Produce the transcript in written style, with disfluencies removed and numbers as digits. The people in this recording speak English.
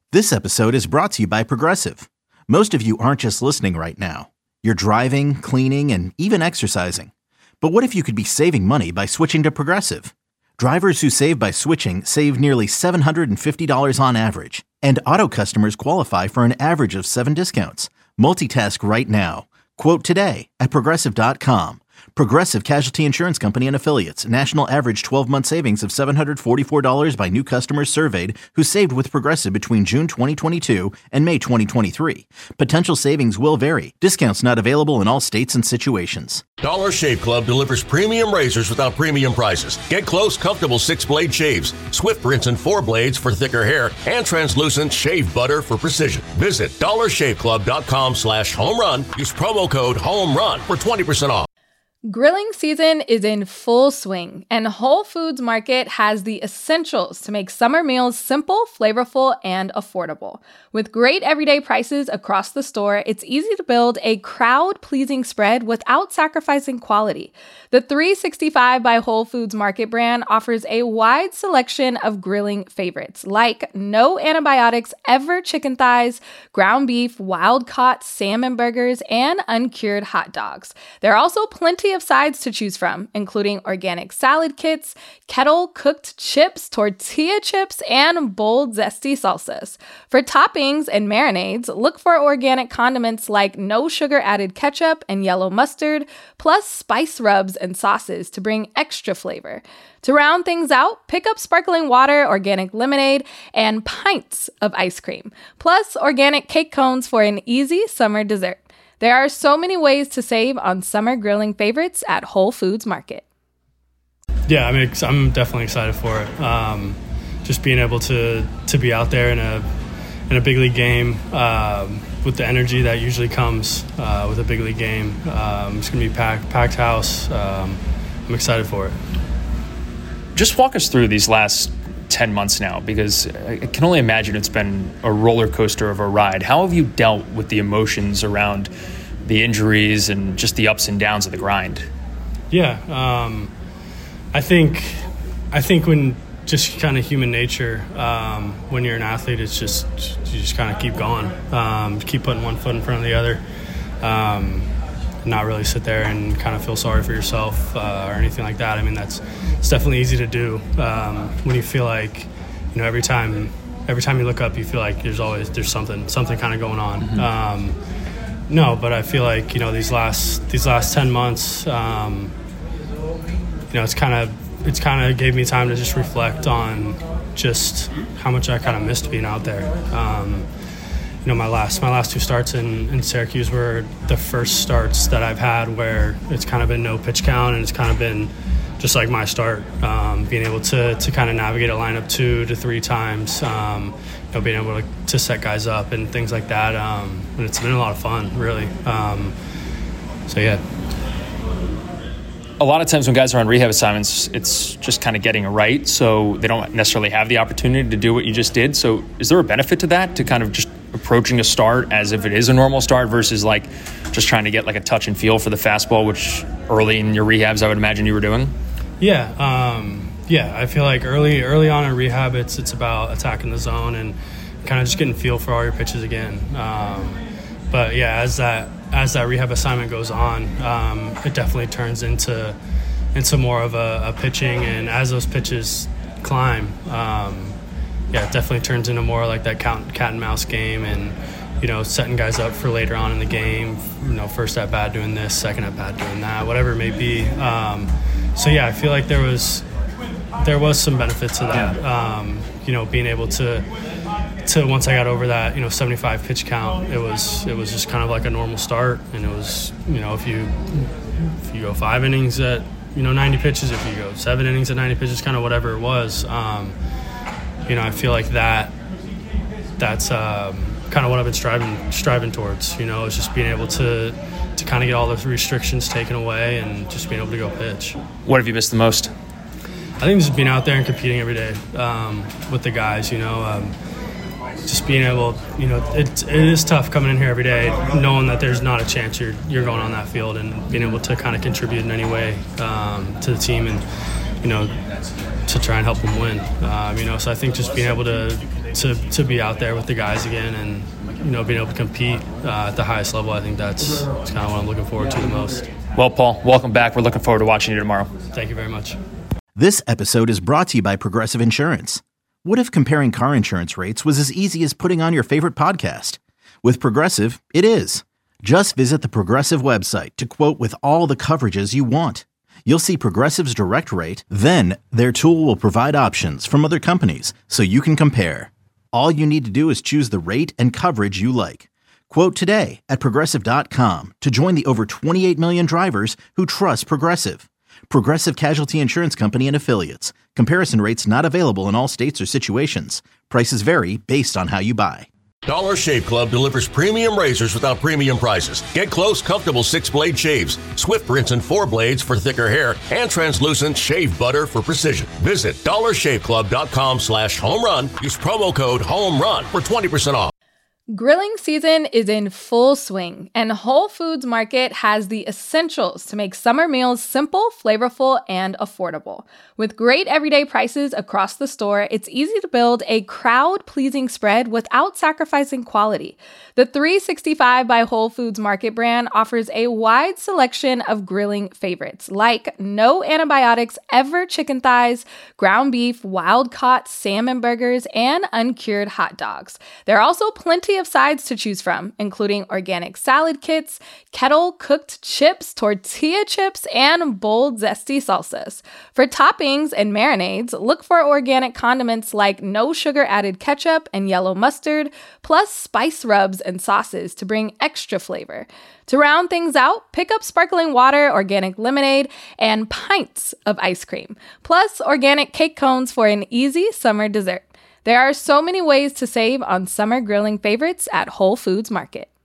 This episode is brought to you by Progressive. Most of you aren't just listening right now. You're driving, cleaning, and even exercising. But what if you could be saving money by switching to Progressive? Drivers who save by switching save nearly $750 on average. And auto customers qualify for an average of 7 discounts. Multitask right now. Quote today at Progressive.com. Progressive Casualty Insurance Company and Affiliates. National average 12-month savings of $744 by new customers surveyed who saved with Progressive between June 2022 and May 2023. Potential savings will vary. Discounts not available in all states and situations. Dollar Shave Club delivers premium razors without premium prices. Get close, comfortable 6-blade shaves, swift rinse and 4 blades for thicker hair, and translucent shave butter for precision. Visit dollarshaveclub.com/home run. Use promo code HOMERUN for 20% off. Grilling season is in full swing, and Whole Foods Market has the essentials to make summer meals simple, flavorful, and affordable. With great everyday prices across the store, it's easy to build a crowd-pleasing spread without sacrificing quality. The 365 by Whole Foods Market brand offers a wide selection of grilling favorites, like no antibiotics ever chicken thighs, ground beef, wild-caught salmon burgers, and uncured hot dogs. There are also plenty of sides to choose from, including organic salad kits, kettle-cooked chips, tortilla chips, and bold, zesty salsas. For toppings and marinades, look for organic condiments like no sugar-added ketchup and yellow mustard, plus spice rubs and sauces to bring extra flavor. To round things out, pick up sparkling water, organic lemonade, and pints of ice cream, plus organic cake cones for an easy summer dessert. There are so many ways to save on summer grilling favorites at Whole Foods Market. Yeah, I mean, I'm definitely excited for it. Just being able to be out there in a big league game with the energy that usually comes with a big league game. It's going to be packed house. I'm excited for it. Just walk us through these last 10 months now, because I can only imagine it's been a roller coaster of a ride. How have you dealt with the emotions around the injuries and just the ups and downs of the grind? Yeah, I think when just kind of human nature, when you're an athlete, it's just you just kind of keep going, keep putting one foot in front of the other, not really sit there and kind of feel sorry for yourself or anything like that. I mean, it's definitely easy to do when you feel like, you know, every time you look up, you feel like there's something kind of going on. Mm-hmm. No, but I feel like, you know, these last 10 months, you know, it's kind of gave me time to just reflect on just how much I kind of missed being out there. You know, my last 2 starts in Syracuse were the first starts that I've had where it's kind of been no pitch count, and it's kind of been just like my start, being able to kind of navigate a lineup 2 to 3 times, you know, being able to set guys up and things like that. And it's been a lot of fun, really. So, yeah. A lot of times when guys are on rehab assignments, it's just kind of getting it right, so they don't necessarily have the opportunity to do what you just did. So is there a benefit to that, to kind of just approaching a start as if it is a normal start versus like just trying to get like a touch and feel for the fastball, which early in your rehabs I would imagine you were doing? Yeah, I feel like early on in rehab, it's about attacking the zone and kind of just getting feel for all your pitches again. But yeah, as that rehab assignment goes on, it definitely turns into more of a pitching, and as those pitches climb, yeah, it definitely turns into more like that cat and mouse game, and, you know, setting guys up for later on in the game, you know, first at bat doing this, second at bat doing that, whatever it may be. So yeah, I feel like there was some benefit to that. Yeah. You know, being able to once I got over that, you know, 75 pitch count, it was just kind of like a normal start, and it was, you know, if you go 5 innings at, you know, 90 pitches, if you go 7 innings at 90 pitches, kind of whatever it was. You know, I feel like that's kind of what I've been striving towards. You know, is just being able to kind of get all those restrictions taken away and just being able to go pitch. What have you missed the most? I think just being out there and competing every day with the guys. You know, just being able, you know, it is tough coming in here every day knowing that there's not a chance you're going on that field, and being able to kind of contribute in any way to the team, and, you know, to try and help them win. You know, so I think just being able to to be out there with the guys again and, being able to compete at the highest level. I think that's kind of what I'm looking forward to the most. Well, Paul, welcome back. We're looking forward to watching you tomorrow. Thank you very much. This episode is brought to you by Progressive Insurance. What if comparing car insurance rates was as easy as putting on your favorite podcast? With Progressive, it is. Just visit the Progressive website to quote with all the coverages you want. You'll see Progressive's direct rate, then their tool will provide options from other companies so you can compare. All you need to do is choose the rate and coverage you like. Quote today at Progressive.com to join the over 28 million drivers who trust Progressive. Progressive Casualty Insurance Company and Affiliates. Comparison rates not available in all states or situations. Prices vary based on how you buy. Dollar Shave Club delivers premium razors without premium prices. Get close, comfortable 6-blade shaves, Swift Rinse and 4 blades for thicker hair, and translucent shave butter for precision. Visit dollarshaveclub.com/homerun. Use promo code HOMERUN for 20% off. Grilling season is in full swing, and Whole Foods Market has the essentials to make summer meals simple, flavorful, and affordable. With great everyday prices across the store, it's easy to build a crowd-pleasing spread without sacrificing quality. The 365 by Whole Foods Market brand offers a wide selection of grilling favorites, like no antibiotics ever chicken thighs, ground beef, wild-caught salmon burgers, and uncured hot dogs. There are also plenty of sides to choose from, including organic salad kits, kettle-cooked chips, tortilla chips, and bold, zesty salsas. For toppings and marinades, look for organic condiments like no sugar-added ketchup and yellow mustard, plus spice rubs and sauces to bring extra flavor. To round things out, pick up sparkling water, organic lemonade, and pints of ice cream, plus organic cake cones for an easy summer dessert. There are so many ways to save on summer grilling favorites at Whole Foods Market.